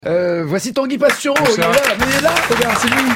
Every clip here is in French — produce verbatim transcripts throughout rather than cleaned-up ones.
Euh, voici Tanguy Pastureau, il est là, mais il est là, regarde, c'est lui.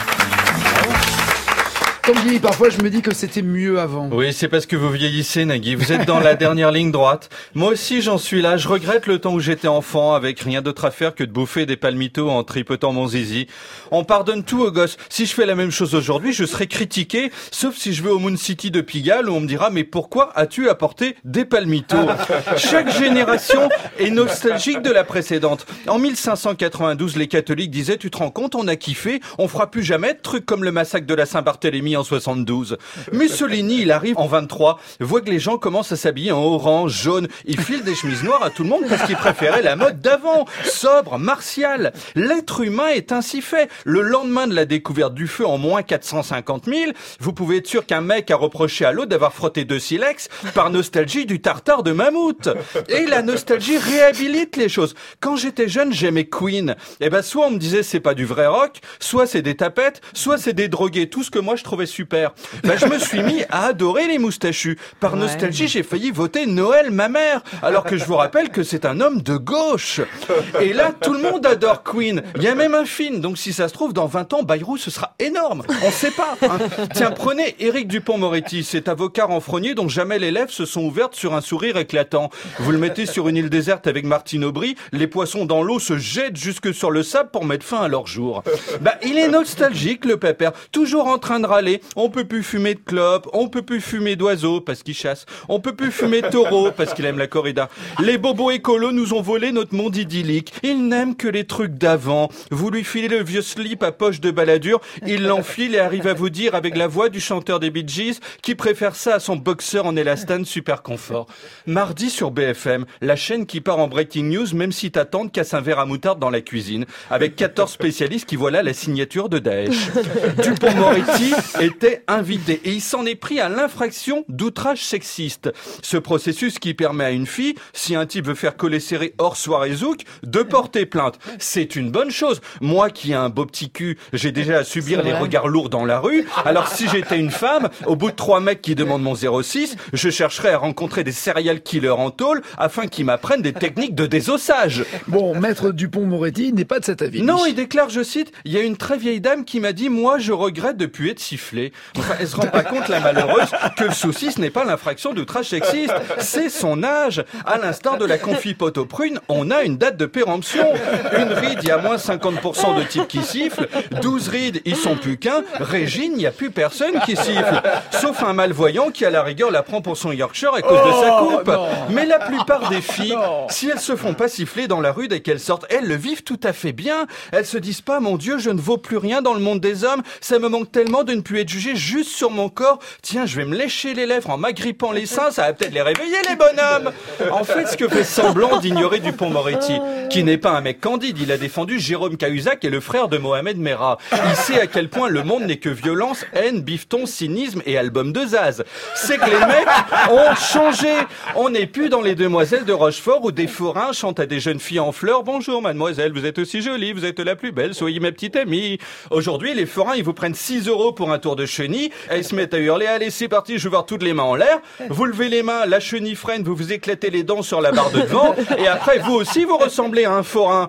Tanguy, parfois je me dis que c'était mieux avant. Oui, c'est parce que vous vieillissez, Nagui. Vous êtes dans la dernière ligne droite. Moi aussi, j'en suis là. Je regrette le temps où j'étais enfant, avec rien d'autre à faire que de bouffer des palmitos en tripotant mon zizi. On pardonne tout aux gosses. Si je fais la même chose aujourd'hui, je serai critiqué, sauf si je vais au Moon City de Pigalle, où on me dira « Mais pourquoi as-tu apporté des palmitos ?» Chaque génération est nostalgique de la précédente. En mille cinq cent quatre-vingt-douze, les catholiques disaient « Tu te rends compte, on a kiffé, on fera plus jamais de trucs comme le massacre de la Saint-Barthélemy en soixante-douze. » Mussolini, il arrive en vingt-trois, voit que les gens commencent à s'habiller en orange, jaune, il file des chemises noires à tout le monde parce qu'il préférait la mode d'avant, sobre, martiale. L'être humain est ainsi fait. Le lendemain de la découverte du feu en moins quatre cent cinquante mille, vous pouvez être sûr qu'un mec a reproché à l'autre d'avoir frotté deux silex par nostalgie du tartare de mammouth. Et la nostalgie réhabilite les choses. Quand j'étais jeune, j'aimais Queen. Et ben, soit on me disait c'est pas du vrai rock, soit c'est des tapettes, soit c'est des drogués, tout ce que moi je trouvais super. Ben, je me suis mis à adorer les moustachus. Par ouais. nostalgie, j'ai failli voter Noël, ma mère, alors que je vous rappelle que c'est un homme de gauche. Et là, tout le monde adore Queen. Il y a même un film, donc si ça se trouve, dans vingt ans, Bayrou, ce sera énorme. On sait pas. Hein. Tiens, prenez Éric Dupond-Moretti, cet avocat renfrogné dont jamais les lèvres se sont ouvertes sur un sourire éclatant. Vous le mettez sur une île déserte avec Martine Aubry, les poissons dans l'eau se jettent jusque sur le sable pour mettre fin à leur jour. Bah, il est nostalgique, le pépère, toujours en train de râler. On peut plus fumer de clopes, on peut plus fumer d'oiseaux parce qu'il chasse, on peut plus fumer de taureaux parce qu'il aime la corrida. Les bobos écolos nous ont volé notre monde idyllique. Il n'aime que les trucs d'avant. Vous lui filez le vieux slip à poche de baladure, il l'enfile et arrive à vous dire avec la voix du chanteur des Bee Gees qui préfère ça à son boxeur en élastane super confort. Mardi sur B F M, la chaîne qui part en breaking news même si ta tante casse un verre à moutarde dans la cuisine, avec quatorze spécialistes qui voient là la signature de Daesh. Dupond-Moretti était invité et il s'en est pris à l'infraction d'outrage sexiste. Ce processus qui permet à une fille, si un type veut faire coller serré hors soirée zouk, de porter plainte. C'est une bonne chose. Moi qui ai un beau petit cul, j'ai déjà à subir les regards lourds dans la rue. Alors si j'étais une femme, au bout de trois mecs qui demandent mon zéro six, je chercherais à rencontrer des serial killers en tôle afin qu'ils m'apprennent des techniques de désossage. Bon, maître Dupond-Moretti n'est pas de cet avis. Non, il déclare, je cite, il y a une très vieille dame qui m'a dit, moi je regrette de plus être sifflée. Enfin, elle se rend pas compte, la malheureuse, que le souci ce n'est pas l'infraction d'outrage sexiste, c'est son âge. À l'instar de la confipote aux prunes, on a une date de péremption. Une ride, il y a moins cinquante pour cent de types qui sifflent. douze rides, ils sont plus qu'un. Régine, il n'y a plus personne qui siffle. Sauf un malvoyant qui, à la rigueur, la prend pour son Yorkshire à cause oh, de sa coupe. Non. Mais la plupart des filles, non. si elles se font pas siffler dans la rue dès qu'elles sortent, elles le vivent tout à fait bien. Elles se disent pas, mon Dieu, je ne vaux plus rien dans le monde des hommes. Ça me manque tellement de ne plus être jugée juste sur mon corps. Tiens, je vais me lécher les lèvres en m'agrippant les seins, ça va peut-être les réveiller, les bonhommes. En fait, ce que fait semblant d'ignorer Dupond-Moretti, qui n'est pas un mec candide, il a défendu Jérôme Cahuzac et le frère de Mohamed Merah. Il sait à quel point le monde n'est que violence, haine, bifton, cynisme et album de Zaz. C'est que les mecs ont changé. On n'est plus dans les demoiselles de Rochefort où des forains chantent à des jeunes filles en fleurs. Bonjour mademoiselle, vous êtes aussi jolie, vous êtes la plus belle, soyez ma petite amie. Aujourd'hui, les forains, ils vous prennent six euros pour un tour de chenille. Elles se mettent à hurler, allez c'est parti, je veux voir toutes les mains en l'air. Vous levez les mains, la chenille freine, vous vous éclatez les dents sur la barre de devant et après vous aussi vous ressemblez à un forain.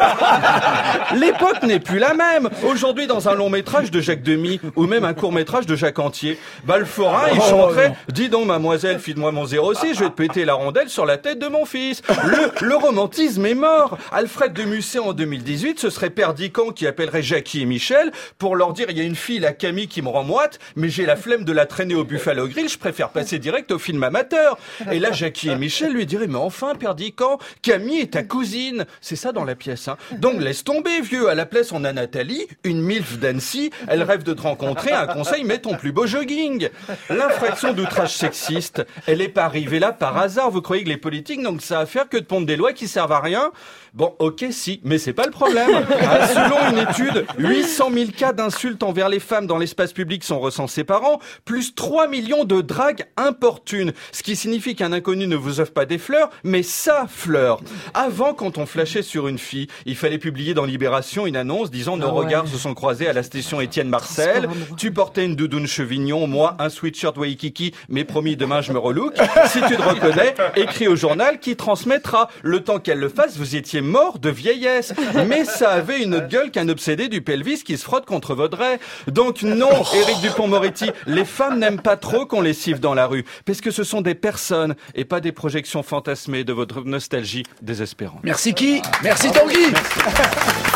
L'époque n'est plus la même. Aujourd'hui, dans un long métrage de Jacques Demy ou même un court métrage de Jacques Antier, bah le forain il chanterait « Dis donc mademoiselle, file-moi mon zéro six, je vais te péter la rondelle sur la tête de mon fils ». Le, le romantisme est mort. Alfred de Musset en deux mille dix-huit, ce serait Perdican qui appellerait Jackie et Michel pour leur dire « Il y a une fille, la Camille, qui me rend moite, mais j'ai la flemme de la traîner au Buffalo Grill, je préfère passer direct au film amateur ». Et là, Jackie et Michel lui diraient « Mais enfin, Perdican, Camille est ta cousine ». C'est ça dans la pièce. Hein. Donc laisse tomber, vieux. À la place, on a Nathalie, une milf d'Annecy. Elle rêve de te rencontrer. Un conseil, mets ton plus beau jogging. L'infraction d'outrage sexiste, elle est pas arrivée là par hasard. Vous croyez que les politiques n'ont que ça à faire que de pondre des lois qui servent à rien ? Bon, ok, si, mais c'est pas le problème. Ah, selon une étude, huit cent mille cas d'insultes envers les femmes dans l'espace places publiques sont recensées par an, plus trois millions de dragues importunes. Ce qui signifie qu'un inconnu ne vous offre pas des fleurs, mais sa fleur. Avant, quand on flashait sur une fille, il fallait publier dans Libération une annonce disant « Nos Ah ouais. regards se sont croisés à la station Étienne Marcel. Tu portais une doudoune Chevignon, moi un sweatshirt Waikiki, mais promis demain je me relook. Si tu te reconnais, écris au journal qui transmettra. Le temps qu'elle le fasse, vous étiez mort de vieillesse. Mais ça avait une autre gueule qu'un obsédé du pelvis qui se frotte contre Vaudrey. Donc non, Éric Dupond-Moretti, les femmes n'aiment pas trop qu'on les siffle dans la rue, parce que ce sont des personnes et pas des projections fantasmées de votre nostalgie désespérante. Merci qui? Merci Tanguy. Merci.